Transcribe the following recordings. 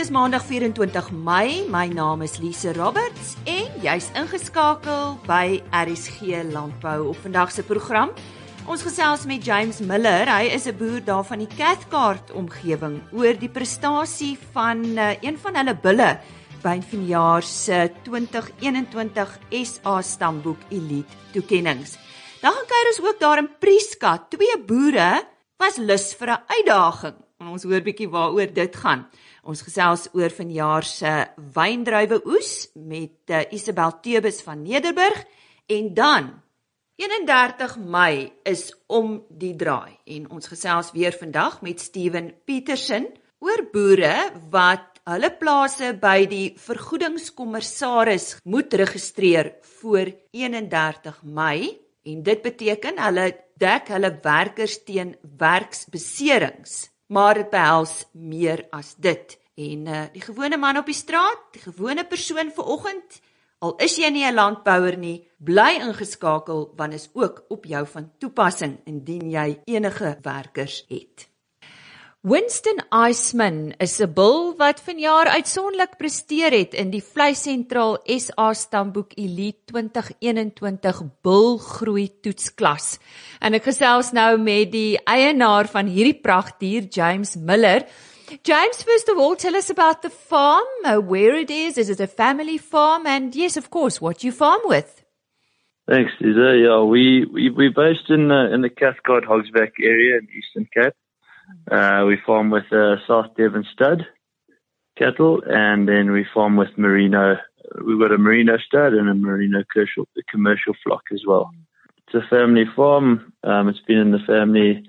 is Maandag 24 Mei. My naam is Lise Roberts en jy's ingeskakel by RSG Landbou op vandag se program. Ons gesels met James Miller. Hy is 'n boer daar van die Cathcart omgewing oor die prestasie van een van hulle bulle by vanjaar se 2021 SA Stamboek Elite toekennings. Dan gaan kuier ons ook daar in Prieska. 2 boere was lus vir 'n uitdaging. En ons hoor bietjie waaroor dit gaan. Ons gesels oor vanjaar se wyndruiwe oes met Isabel Teubes van Nederburg en dan 31 Mei is om die draai en ons gesels weer vandag met Steven Petersen oor boere wat hulle plase by die vergoedingskommissaris moet registreer voor 31 Mei en dit beteken hulle dek hulle werkers teen werksbeserings, maar dit behels meer as dit. En die gewone man op die straat, die gewone persoon vanoggend, al is jy nie 'n landbouer nie, bly ingeskakel want is ook op jou van toepassing indien jy enige werkers het. Winston Eisman is 'n bul wat vanjaar uitsonderlik presteer het in die Vleissentraal SA Stamboek Elite 2021 bulgroei toetsklas. En ek gesels nou met die eienaar van hierdie pragtdier, James Miller. James, first of all, tell us about the farm, where it is it a family farm, and yes, of course, what you farm with. Thanks, Lisa. Yeah, we're based in the Cathcart Hogsback area in Eastern Cape. We farm with South Devon stud cattle, and then we farm with merino. We've got a merino stud and a merino commercial flock as well. It's a family farm. It's been in the family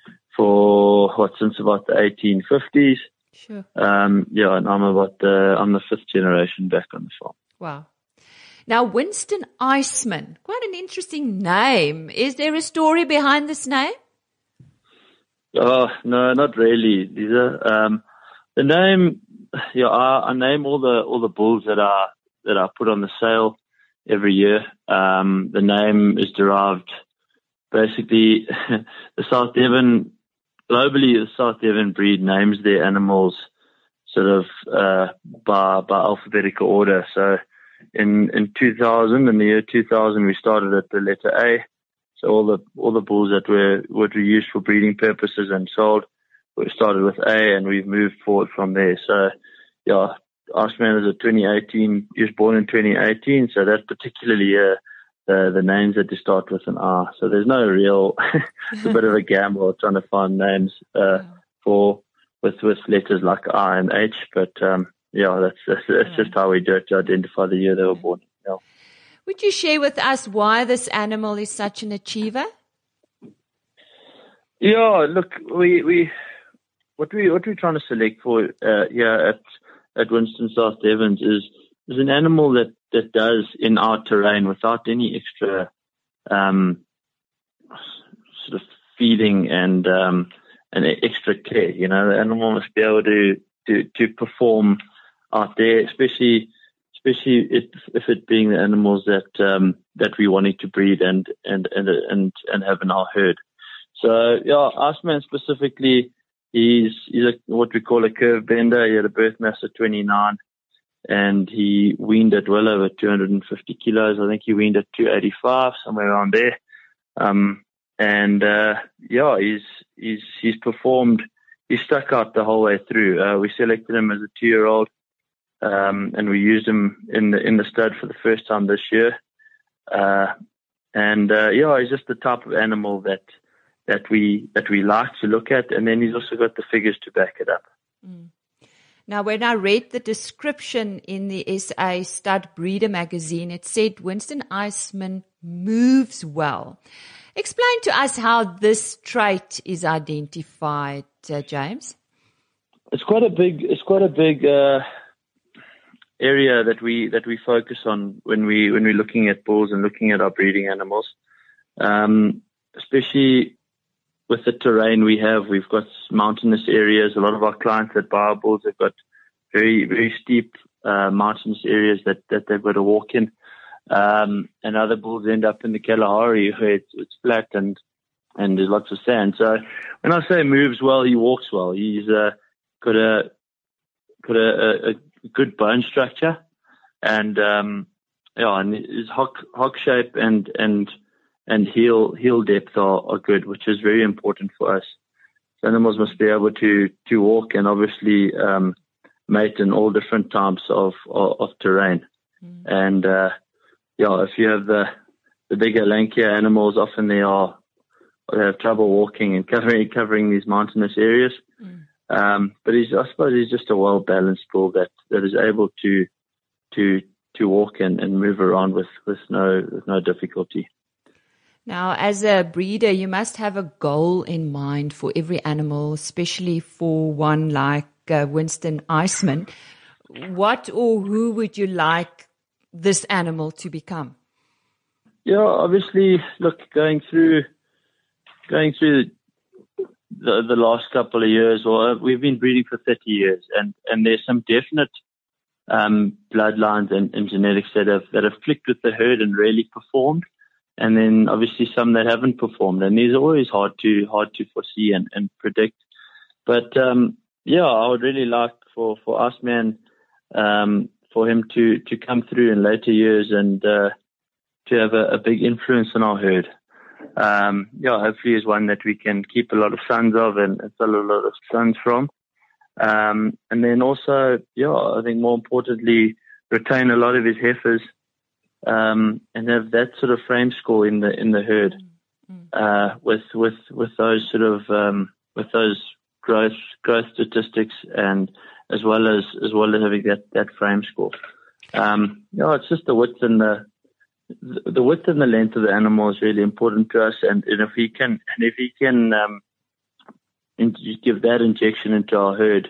since about the 1850s. Sure. Yeah, and I'm the 5th generation back on the farm. Wow. Now, Winston Eisman, quite an interesting name. Is there a story behind this name? Oh, no, not really, Lisa. The name, yeah, I name all the bulls that are put on the sale every year. The name is derived basically globally the South Devon breed names their animals sort of by alphabetical order. So in the year 2000, we started at the letter A. So all the bulls that were used for breeding purposes and sold were started with A, and we've moved forward from there. So yeah, Eisman is he was born in 2018, so that particular year the names had to start with an R. So there's no real it's a bit of a gamble trying to find names with letters like I and H, but yeah, that's just how we do it to identify the year they were born. Yeah. Would you share with us why this animal is such an achiever? Yeah, look, what we're trying to select for here at Winston South Devons is an animal that does in our terrain without any extra sort of feeding and extra care. You know, the animal must be able to perform out there, especially if it being the animals that we wanting to breed and have in our herd. So yeah, Eisman specifically, he's what we call a curve bender. He had a birth mass of 29, and he weaned at well over 250 kilos. I think he weaned at 285, somewhere around there. Yeah, he's performed. He stuck out the whole way through. We selected him as a 2-year-old. And we used him in the stud for the first time this year. Yeah, he's just the type of animal that we like to look at, and then he's also got the figures to back it up. Mm. Now, when I read the description in the SA Stud Breeder magazine, it said Winston Eisman moves well. Explain to us how this trait is identified, James. It's quite a big area that we focus on when we're looking at bulls and looking at our breeding animals, especially with the terrain we have. We've got mountainous areas. A lot of our clients that buy our bulls have got very, very steep mountainous areas that they've got to walk in, and other bulls end up in the Kalahari where it's flat and there's lots of sand. So when I say moves well, he walks well. He's got a got a good bone structure, and and his hock shape and heel depth are good, which is very important for us. So animals must be able to walk and obviously mate in all different types of terrain. And if you have the bigger, lankier animals, often they have trouble walking and covering these mountainous areas. But I suppose he's just a well-balanced bull that is able to walk and move around with no difficulty. Now, as a breeder, you must have a goal in mind for every animal, especially for one like Winston Iceman. What or who would you like this animal to become? Yeah, obviously, look, going through the last couple of years, we've been breeding for 30 years, and there's some definite bloodlines and genetics that have clicked with the herd and really performed, and then obviously some that haven't performed, and these are always hard to foresee and predict. But I would really like for Iceman, for him to come through in later years and to have a big influence on our herd. Hopefully is one that we can keep a lot of sons of and sell a lot of sons from. And then also, I think more importantly, retain a lot of his heifers, and have that sort of frame score in the herd, with those sort of, with those growth statistics, and as well as having that frame score. It's just the width and the width and the length of the animal is really important to us, and if he can give that injection into our herd,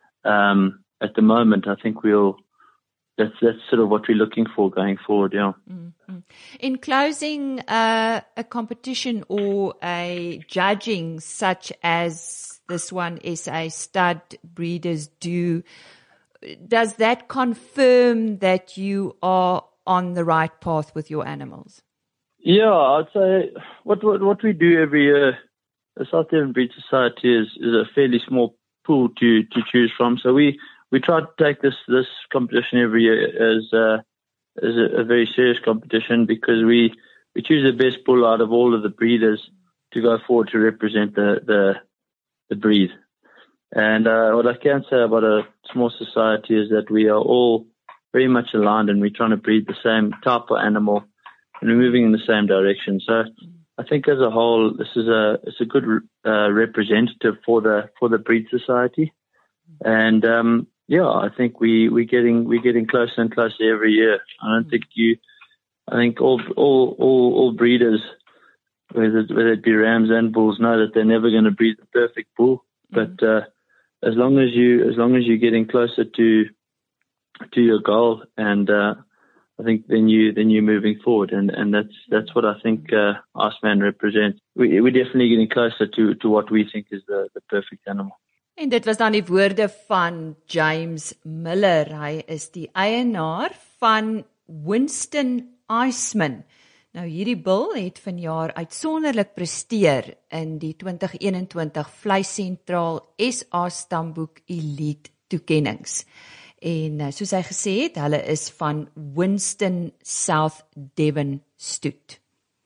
at the moment, I think that's sort of what we're looking for going forward. Yeah. Mm-hmm. In closing, a competition or a judging such as this one SA Stud Breeders do, does that confirm that you are on the right path with your animals? Yeah, I'd say what we do every year, the South Devon Breed Society is a fairly small pool to choose from. So we try to take this competition every year as a very serious competition, because we choose the best bull out of all of the breeders to go forward to represent the breed. And what I can say about a small society is that we are all very much aligned, and we're trying to breed the same type of animal, and we're moving in the same direction. So I think as a whole, it's a good representative for the breed society, and I think we're getting closer and closer every year. I think all breeders, whether it be rams and bulls, know that they're never going to breed the perfect bull, but as long as you're getting closer to your goal, and I think then you're moving forward, and that's what I think Iceman represents. We're definitely getting closer to what we think is the perfect animal. En dit was dan die woorde van James Miller. Hy is die eienaar van Winston Iceman. Nou hierdie bil het vanjaar uitsonderlik presteer in die 2021 Vleissentraal SA Stamboek Elite toekennings. En soos hy gesê het, hulle is van Winston South Devon stoet.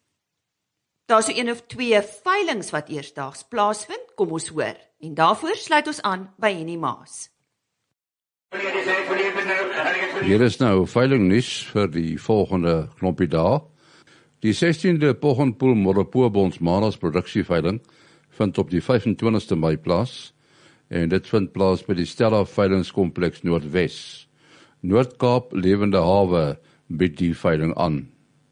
Daar so een of twee veilings wat eersdaags plaasvind, kom ons hoor. En daarvoor sluit ons aan by Henny Maas. Hier is nou veiling nuus vir die volgende klompie dae. Die 16de Poggenpoel Moropoobonds Maandags produksieveiling vind op die 25ste Mei plaas, en dit vind plaas by die Stella Veilingskompleks Noordwes. Noord-Kaap Lewende Hawe bied die veiling aan.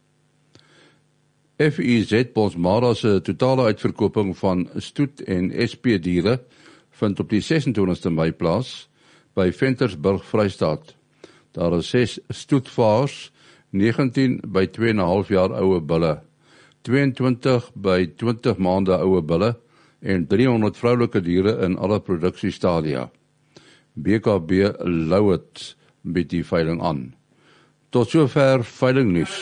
FIZ Bonsmara se totale uitverkoping van stoet en SP diere vind op die 26ste Mei plaas by Ventersburg, Vrystaat. Daar is 6 stoetvaars, 19 by 2,5 jaar oude bulle, 22 by 20 maande oude bulle en 300 vroulike diere in alle produksiestadia. BKB Louet bied die veiling aan. Tot sover veilingnuus.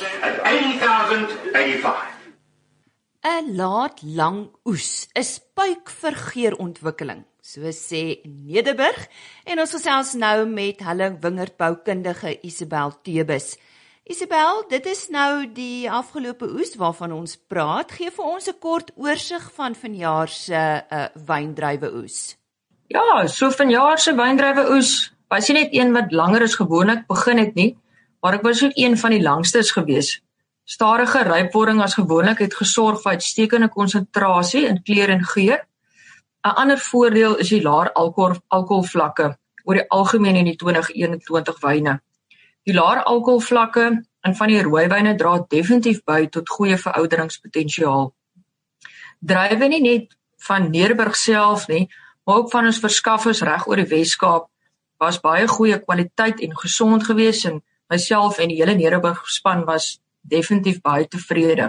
'n laat lang oes is puik vir geerontwikkeling, so sê Nederburg, en ons gesels nou met hulle wingerdboukundige Isabel Teubes. Isabel, dit is nou die afgelope oes waarvan ons praat. Gee vir ons 'n kort oorsig van vanjaar se wyndruiwe oes. Ja, so vanjaar se wyndruiwe oes was nie net een wat langer as gewoonlik begin het nie, maar ek was ook een van die langstes gewees. Stadige rypwording as gewoonlik het gesorg vir uitstekende konsentrasie in kleur en geur. 'n Ander voordeel is die laer alkoholvlakke oor die algemeen in die 2021 wyne. Die laer alkoholvlakke in van die rooiwyne dra definitief by tot goeie verouderingspotensiaal. Druiwe nie net van Nederburg self nie, maar ook van ons verskaffers reg oor die Weskaap was baie goeie kwaliteit en gesond gewees, en myself en die hele Nederburg span was definitief baie tevrede.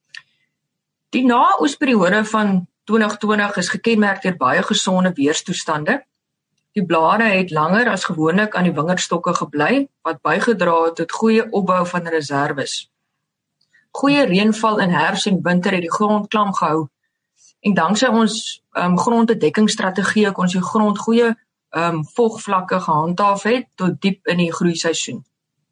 Die na-oesperiode van 2020 is gekenmerk deur baie gesonde weerstoestande. Die blare het langer as gewoonlik aan die wingerdstokke gebly, wat bygedra het tot goeie opbou van reserves. Goeie reënval in herfs en winter het die grond klam gehou, en danksy ons grondbedekkingsstrategie kon ons die grond goeie vogvlakke gehandhaaf het tot diep in die groeiseisoen.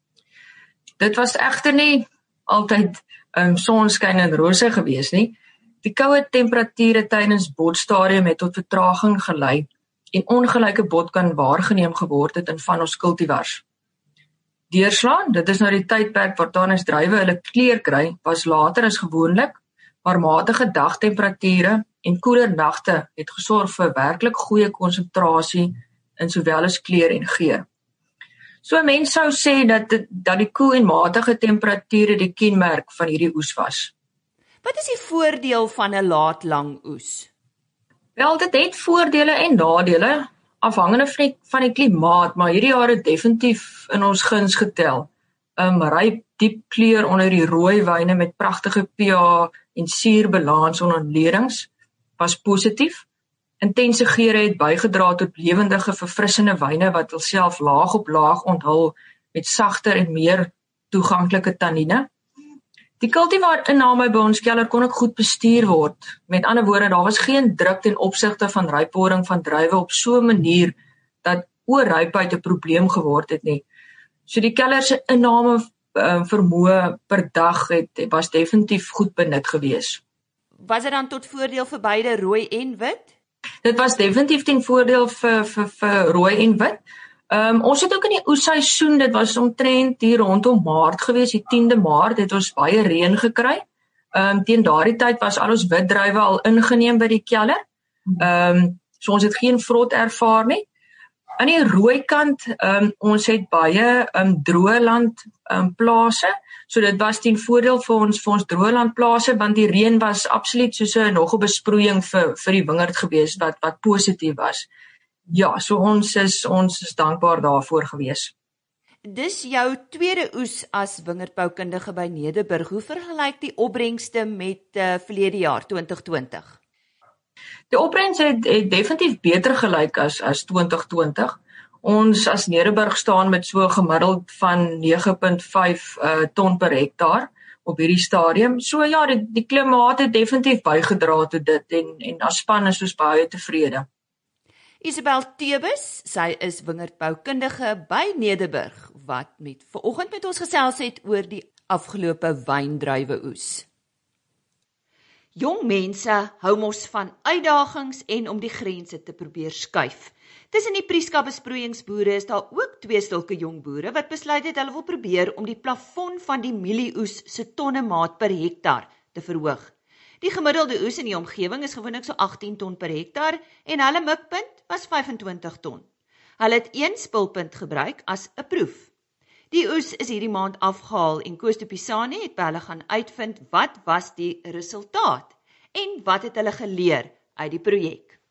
Dit was egter nie altyd sonskyn en rose gewees nie. Die koue temperature tydens botstadium het tot vertraging gelei en ongelyke bot kan waargeneem geword het in van ons kultivars. Deurslaan, dit is nou die tydperk waartaan ons druiwe hulle kleur kry, was later as gewoonlik, maar matige dagtemperature en koeler nagte het gesorg vir werklik goeie konsentrasie in sowel as kleur en geur. So 'n mens sou sê dat die koel en matige temperature die kenmerk van hierdie oes was. Wat is die voordeel van 'n laat lang oes? Wel, dit het voordele en nadele, afhangende van die klimaat, maar hierdie jaar het definitief in ons guns getel. Ryp diep kleur onder die rooi wyne met pragtige pH en suurbalans onder ledings was positief. Intense geure het bygedra tot lewendige verfrissende wyne wat hulself laag op laag onthul met sagter en meer toeganklike tannine. Die kultivar inname by ons keller kon ook goed bestuur word. Met ander woorde, daar was geen druk ten opsigte van rypwording van druiwe op so 'n manier dat oorrypheid 'n probleem geword het nie. So die keller se inname vermoë per dag was definitief goed benut gewees. Was dit dan tot voordeel vir beide rooi en wit? Dit was definitief ten voordeel vir rooi en wit. Ons het ook in die oesseisoen, dit was omtrent hier rondom Maart gewees, die 10de Maart het ons baie reën gekry. Teen daardie tyd was al ons wit druiwe al ingeneem by die keller. So ons het geen vrot ervaar nie. Aan die rooi kant, ons het baie droë land plase. So dit was ten voordeel vir ons droë landplase, want die reën was absoluut soos nog 'n besproeiing vir die wingerd gewees wat positief was. Ja, so ons is dankbaar daarvoor gewees. Dis jou tweede oes as wingerdboukundige by Nederburg. Hoe vergelyk die opbrengste met verlede jaar 2020? Die opbrengs het definitief beter gelyk as 2020. Ons as Nederburg staan met so gemiddeld van 9.5 ton per hektaar op hierdie stadium. So ja, die klimaat het definitief bygedra tot dit en as span is ons baie tevrede. Isabel Teubes, sy is wingerdboukundige by Nederburg, wat vanoggend met ons gesels het oor die afgelope wyndruiwe oes. Jong mense hou mos van uitdagings en om die grense te probeer skuif. Tussen die Prieska besproeiingsboere is daar ook 2 sulke jong boere wat besluit het hulle wil probeer om die plafon van die mielieoes se tonnemaat per hektaar te verhoog. Die gemiddelde oes in die omgewing is gewoonlik so 18 ton per hektaar en hulle mikpunt was 25 ton. Hulle het 1 spulpunt gebruik as 'n proef. Die oes is hierdie maand afgehaal en Koos de Pisani het by hulle gaan uitvind wat was die resultaat en wat het hulle geleer uit die projek.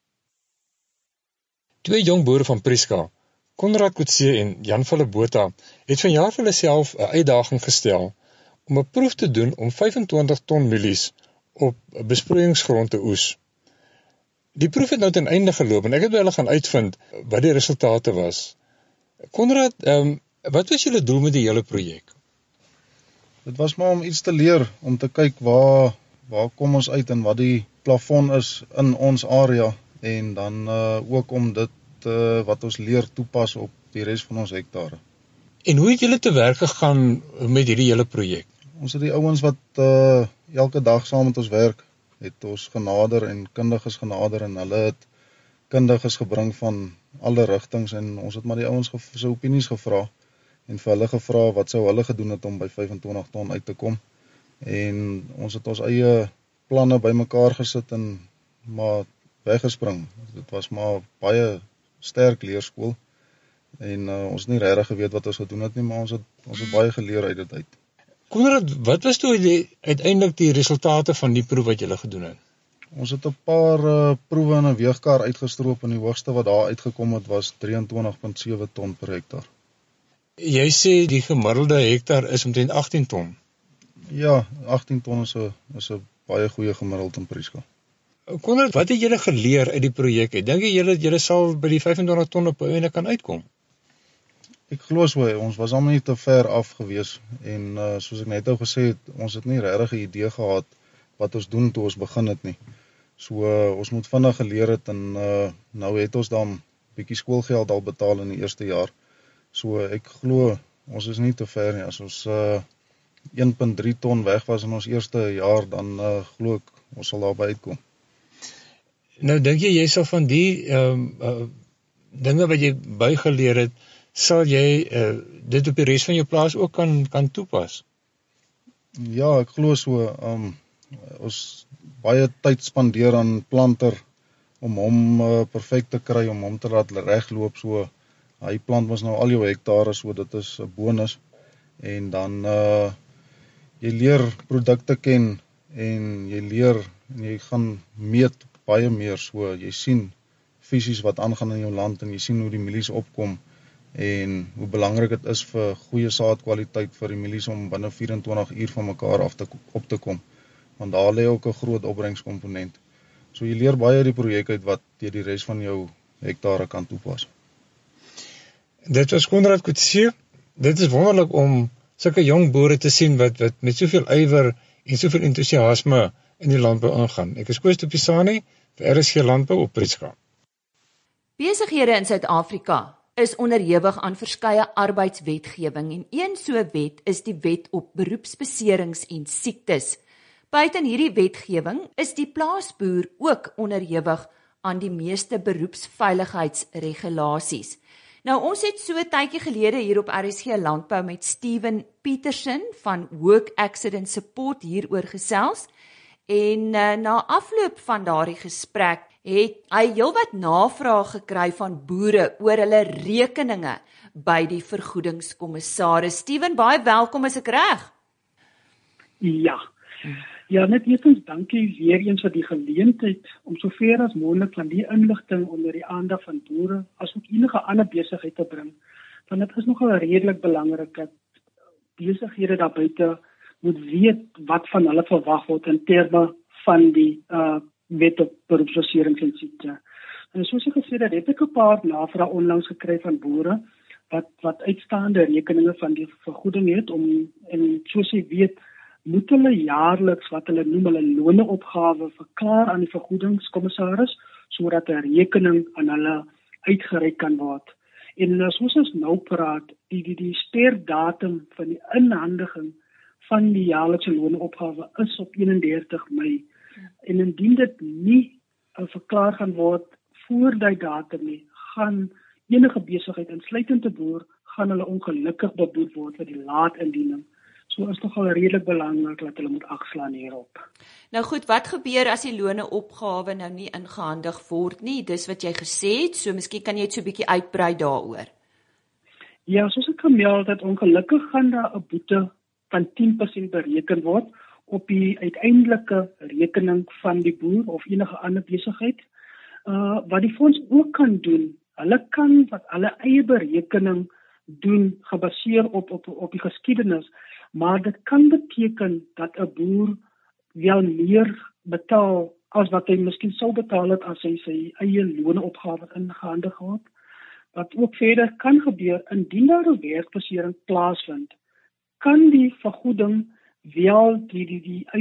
2 jong boere van Prieska, Konrad Kutse en Jan van der Botha, het vanjaar vir hulle self 'n uitdaging gestel om 'n proef te doen om 25 ton mielies op besproeiingsgrond te oes. Die proef het nou ten einde geloop en ek het by hulle gaan uitvind wat die resultate was. Konrad, wat was julle doel met die hele projek? Dit was maar om iets te leer, om te kyk waar kom ons uit en wat die plafon is in ons area en dan ook om dit wat ons leer toepas op die res van ons hektare. En hoe het julle te werk gegaan met hierdie hele projek? Ons het die ouens wat elke dag saam met ons werk, het ons genader en kundiges genader en hulle het kundiges gebring van alle rigtings en ons het maar die ouens se opinies gevra en vir hulle gevra wat sou hulle gedoen het om by 25 ton uit te kom. En ons het ons eie planne bymekaar gesit en maar weggespring. Dit was maar baie sterk leerskool en ons het nie regtig geweet wat ons gedoen het nie, maar ons het baie geleer uit dit uit. Konrad, wat was toe uiteindelik die resultate van die proef wat julle gedoen het? Ons het 'n paar proewe in 'n weegkar uitgestroop en die hoogste wat daar uitgekom het was 23.7 ton per hektaar. Jy sê die gemiddelde hektaar is omtrent 18 ton. Ja, 18 ton is 'n baie goeie gemiddeld in Prieska. Konrad, wat het julle geleer uit die projek? Dink jy julle sal by die 25 ton op 'n einde kan uitkom? Ek glo so, ons was almal nie te ver af gewees en soos ek net nou gesê het, ons het nie regtig 'n idee gehad wat ons doen toe ons begin het nie. So ons moet vinnig geleer het en nou het ons dan bietjie skoolgeld al betaal in die eerste jaar. So ek glo ons is nie te ver nie. As ons 1.3 ton weg was in ons eerste jaar, dan glo ek ons sal daarby uitkom. Nou dink jy sal van die dinge wat jy bygeleer het, sal jy dit op die res van jou plaas ook kan toepas? Ja, ek glo so. Ons baie tyd spandeer aan planter om hom perfek te kry, om hom te laat regloop. So hy plant ons nou al jou hektare, so dit is 'n bonus. En dan jy leer produkte ken en jy leer en jy gaan meet baie meer. So jy sien fisies wat aangaan in jou land en jy sien hoe die mielies opkom en hoe belangrik dit is vir goeie saadkwaliteit vir die mielies om binne 24 uur van mekaar op te kom. Want daar lê ook 'n groot opbrengskomponent. So jy leer baie uit die projek uit wat jy die res van jou hektare kan toepas. Dit was Konrad Coetzee. Dit is wonderlik om sulke jong boere te sien wat met soveel ywer en soveel entoesiasme in die landbou ingaan. Ek is Koos de Pisani vir RSG Landbou op Prieska. Besighede in Suid-Afrika is onderhewig aan verskeie arbeidswetgewing en een so wet is die wet op beroepsbeserings en siektes. Buiten hierdie wetgewing is die plaasboer ook onderhewig aan die meeste beroepsveiligheidsregulasies. Nou ons het so 'n tydjie gelede hier op RSG Landbou met Steven Petersen van Work Accident Support hieroor gesels en na afloop van daardie gesprek het hy heelwat navrae gekry van boere oor hulle rekeninge by die vergoedingskommissaris. Steven, baie welkom, is ek reg? Ja, net eerstens dankie weer eens vir die geleentheid om sover as moontlik van die inligting onder die aandag van boere as ook enige ander besigheid te bring. Want dit is nogal redelik belangrik dat besighede daar buite moet weet wat van hulle verwag word in terme van die wet op beroepsbeserings en siekte. En soos ek gesê het, ek 'n paar navrae onlangs gekry van boere wat uitstaande rekeninge van die vergoeding het en soos jy weet, moet hulle jaarliks wat hulle noem hulle loneopgawe verklaar aan die vergoedingskommissaris sodat 'n rekening aan hulle uitgereik kan word. En soos ons nou praat, die sterdatum van die inhandiging van die jaarlikse loneopgawe is op 31 Mei. En indien dit nie verklaar gaan word voor die datum nie, gaan enige besigheid insluitend 'n boer gaan hulle ongelukkig beboet word vir die laat indiening. So is nogal redelik belangrik dat hulle moet agslaan hierop. Nou goed, wat gebeur as die loneopgawe nou nie ingehandig word nie? Dis wat jy gesê het, so miskien kan jy net so 'n bietjie uitbrei daaroor. Ja, soos ek gemeld het, ongelukkig gaan daar 'n boete van 10% bereken word op die uiteindelike rekening van die boer of enige ander besigheid. Wat die fonds ook kan doen, hulle kan wat hulle eie berekening doen gebaseer op die geskiedenis, maar dit kan beteken dat 'n boer wel meer betaal as wat hy miskien sou betaal het as hy sy eie loneopgawe ingehandig het. Wat ook verder kan gebeur, indien daar 'n werkbesering plaasvind, kan die vergoeding wel die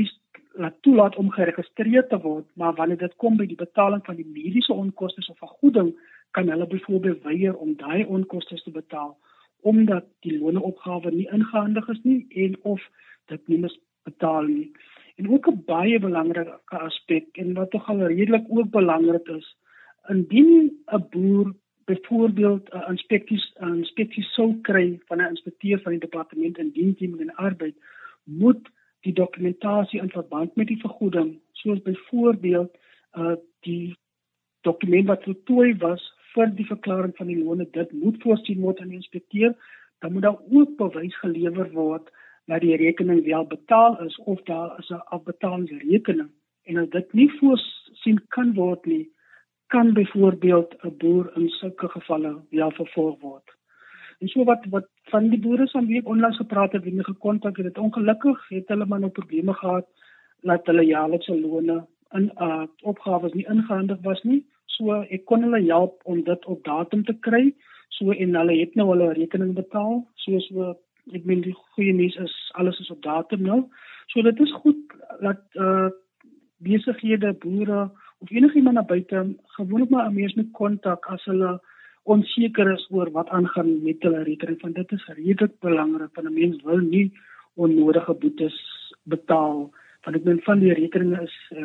laat toelaat om geregistreer te word, maar wanneer dit kom by die betaling van die mediese onkoste of vergoeding, kan hulle byvoorbeeld weier om daai onkoste te betaal, omdat die loneopgawe nie ingehandig is nie en of dit nie mis betaal nie. En ook 'n baie belangrike aspek en wat tog al redelik ook belangrik is, indien 'n boer byvoorbeeld 'n inspeksie sou kry van 'n inspekteur van die departement in diensneming en arbeid, moet die dokumentasie in verband met die vergoeding, soos byvoorbeeld die dokument wat voltooi was vir die verklaring van die lone, dit moet voorsien word aan die inspekteur, dan moet daar ook bewys gelewer word dat die rekening wel betaal is of daar is 'n afbetalingsrekening. En as dit nie voorsien kan word nie, kan byvoorbeeld 'n boer in sulke gevalle wel vervolg word. En so wat van die boere van wie ek onlangs gepraat het, wie my gekontak het, ongelukkig het hulle maar nou probleme gehad dat hulle jaarlikse lone in opgawes nie ingehandig was nie. So ek kon hulle help om dit op datum te kry. So en hulle het nou hulle rekening betaal. So ek meen die goeie nuus is alles is op datum nou. So dit is goed dat besighede, boere of enigiemand na buite gewoonlik maar 'n mens met kontak as hulle onseker is oor wat aangaan met hulle rekening, want dit is redelik belangrik, want 'n mens wil nie onnodige boetes betaal, want ek meen van die rekeninge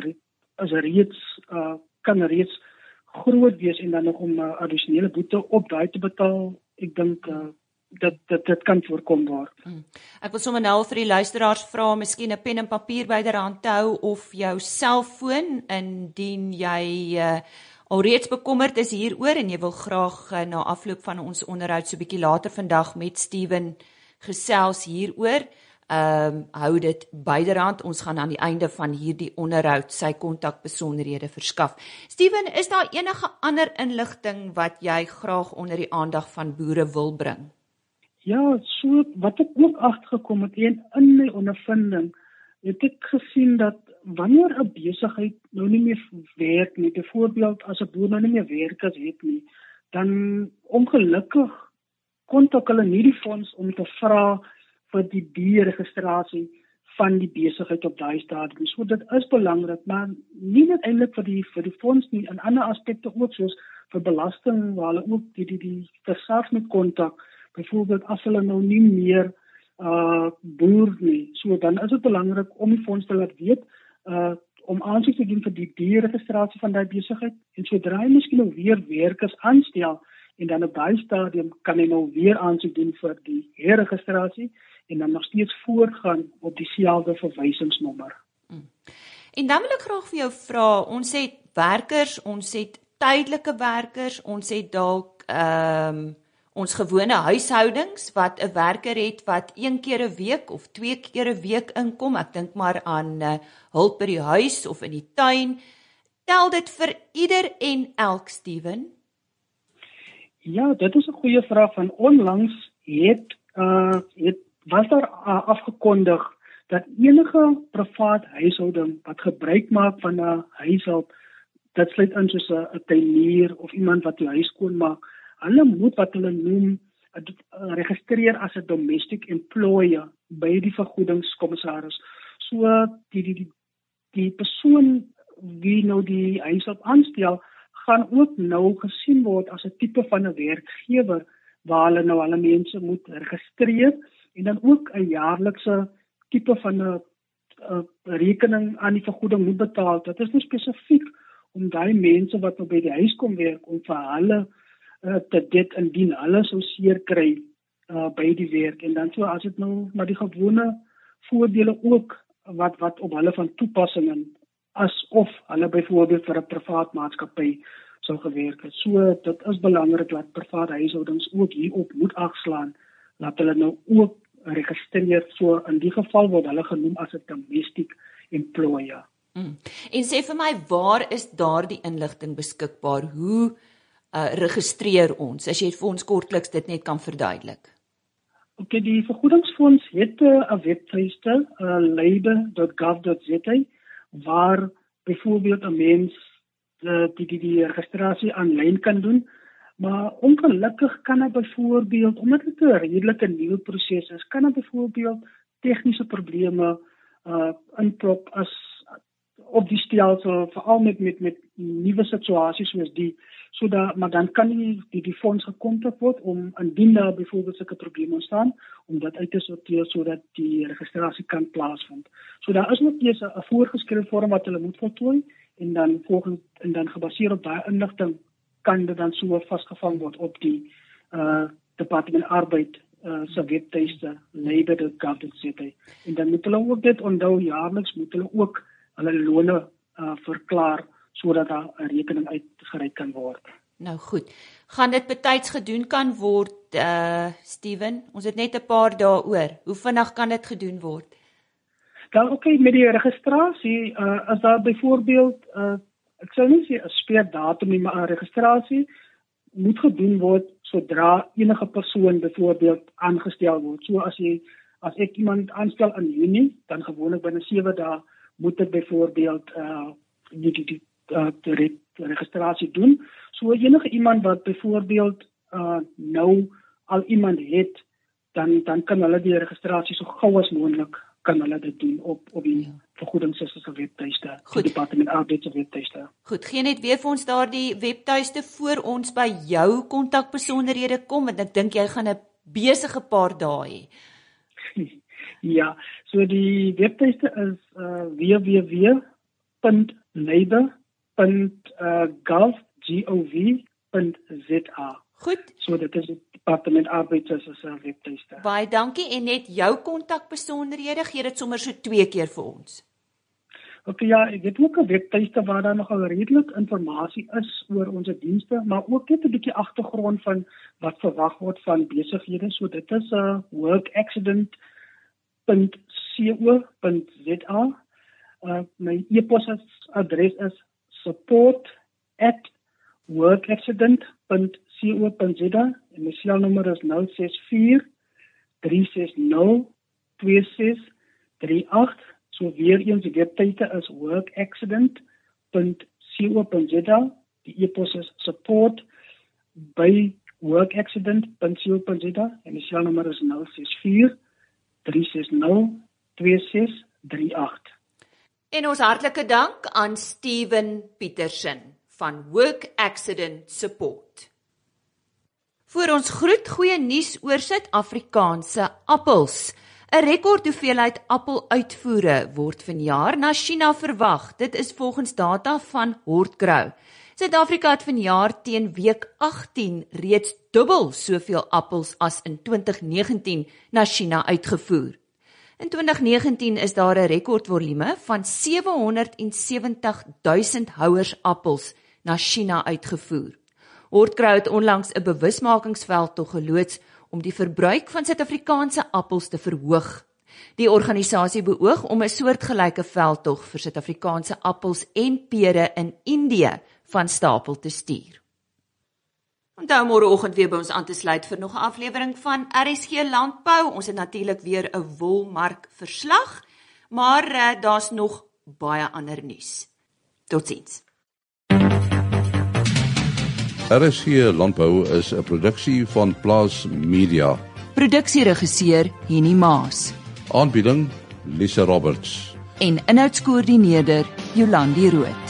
kan reeds groot wees en dan nog om 'n addisionele boete op daai te betaal, ek dink dit kan voorkom word. Ek wil sommer nou vir die luisteraars vra, miskien 'n pen en papier byderhand te hou of jou selfoon indien jy alreeds bekommerd is hieroor en jy wil graag na afloop van ons onderhoud so 'n bietjie later vandag met Steven gesels hieroor. Hou dit byderhand. Ons gaan aan die einde van hierdie onderhoud sy kontakbesonderhede verskaf. Steven, is daar enige ander inligting wat jy graag onder die aandag van boere wil bring? Ja, so wat ek ook agtergekom het in my ondervinding, het ek gesien dat wanneer 'n besigheid nou nie meer werk nie, byvoorbeeld as 'n boer nou nie meer werkers het nie, dan ongelukkig kontak hulle nie die fonds om te vra vir die deregistrasie van die besigheid op daai stadium. So dit is belangrik, maar nie net eintlik vir die fonds nie, in ander aspekte ook soos vir belasting waar hulle ook die versaf met kontak. Byvoorbeeld as hulle nou nie meer boer nie, so dan is dit belangrik om die fonds te laat weet om aansoek te doen vir die deregistrasie van daai besigheid en sodra hy miskien nou weer werkers aanstel en dan op daai stadium kan hy nou weer aansoek doen vir die herregistrasie en dan nog steeds voortgaan op dieselfde verwysingsnommer. En dan wil ek graag vir jou vra, ons het werkers, ons het tydelike werkers, ons het dalk ons gewone huishoudings wat 'n werker het wat 1 keer 'n week of 2 keer 'n week inkom. Ek dink maar aan hulp by die huis of in die tuin. Tel dit vir ieder en elk, Steven? Ja, dit is 'n goeie vraag. Van onlangs was daar afgekondig dat enige privaat huishouding wat gebruik maak van 'n huishulp, dit sluit in soos 'n tuinier of iemand wat die huis skoonmaak, hulle moet wat hulle noem registreer as 'n domestic employer by die vergoedingskommissaris. So die persoon wie nou die huishulp aanstel, gaan ook nou gesien word as 'n tipe van 'n werkgewer waar hulle nou alle mense moet registreer en dan ook 'n jaarlikse tipe van 'n rekening aan die vergoeding moet betaal. Dit is nou spesifiek om daai mense wat nou by die huis kom werk om vir hulle te dit indien hulle sou seer kry by die werk en dan so as dit nou maar die gewone voordele ook wat op hulle van toepassing en asof hulle byvoorbeeld vir 'n privaat maatskappy sou gewerk het. So dit is belangrik dat privaat huishoudings ook hierop moet agslaan dat hulle nou ook registreer, so in die geval word hulle genoem as 'n domestic employer. En sê vir my, waar is daardie inligting beskikbaar? Hoe registreer ons, as jy vir ons kortliks dit net kan verduidelik? Okay, die vergoedingsfonds het 'n webtuiste, labour.gov.za, waar byvoorbeeld 'n mens die registrasie aanlyn kan doen, maar ongelukkig kan dit byvoorbeeld, omdat dit 'n redelike nuwe proses is, kan dit byvoorbeeld tegniese probleme inprop as op die stelsel, veral met nuwe situasies soos die, maar dan kan die fonds gekontak word om indien daar byvoorbeeld sulke probleme ontstaan, om dat uit te sorteer sodat die registrasie kan plaasvind. So daar is nog eers 'n voorgeskrewe vorm wat hulle moet voltooi en dan gebaseer op daai inligting kan dit dan so vasgevang word op die Departement Arbeid se webtuiste labour.gov.za. En dan moet hulle ook dit onthou, jaarliks moet hulle ook hulle lone verklaar sodat daar 'n rekening uitgereik kan word. Nou goed. Gaan dit betyds gedoen kan word, Steven? Ons het net 'n paar dae oor. Hoe vinnig kan dit gedoen word? Dan met die registrasie, as daar byvoorbeeld, ek sou nie sê 'n speerdatum nie, maar 'n registrasie moet gedoen word sodra enige persoon byvoorbeeld aangestel word. So as ek iemand aanstel in Junie, dan gewoonlik binne 7 dae moet ek byvoorbeeld die registrasie doen. So enige iemand wat byvoorbeeld nou al iemand het, dan kan hulle die registrasie so gou as moontlik kan hulle dit doen op die vergoedingsstelsel se webtuiste, die Departement Arbeid se webtuiste. Goed, gee net weer vir ons daardie webtuiste voor ons by jou kontakbesonderhede kom, want ek dink jy gaan 'n besige paar dae hê. Ja, so die webtuiste is www.labor.gov.za. Goed. So dit is die Departement Arbeid se webtuiste. Baie dankie en net jou kontakbesonderhede, gee dit sommer so 2 keer vir ons. Ja, ek het ook 'n webtuiste waar daar nogal redelik inligting is oor ons dienste, maar ook net 'n bietjie agtergrond van wat verwag word van besighede. So dit is workaccident.co.za. My e-posadres is support@workaccident.co.za en my selnommer is 064 360 2638. So weer eens die webtuiste is workaccident.co.za. Die e-pos is support@workaccident.co.za en die selnommer is 064 360 2638. En ons hartlike dank aan Steven Petersen van Work Accident Support. Voor ons groet goeie nuus oor Suid-Afrikaanse appels. 'n Rekord hoeveelheid appeluitvoere word vanjaar na China verwag. Dit is volgens data van Hortgrow. Suid-Afrika het vanjaar teen week 18 reeds dubbel soveel appels as in 2019 na China uitgevoer. In 2019 is daar 'n rekordvolume van 770.000 houers appels na China uitgevoer. Hortgrow het onlangs 'n bewusmakingsveldtog geloods om die verbruik van Suid-Afrikaanse appels te verhoog. Die organisasie beoog om 'n soortgelyke veldtog vir Suid-Afrikaanse appels en pere in Indië van stapel te stuur. Onthou môreoggend weer by ons aan te sluit vir nog 'n aflewering van RSG Landbou. Ons het natuurlik weer 'n wolmark verslag, maar daar's nog baie ander nuus. Totsiens. RSG Landbou is 'n produksie van Plaas Media. Produksieregisseur Henny Maas. Aanbieding Lisa Roberts. En inhoudskoördineerder Jolandi Rooi.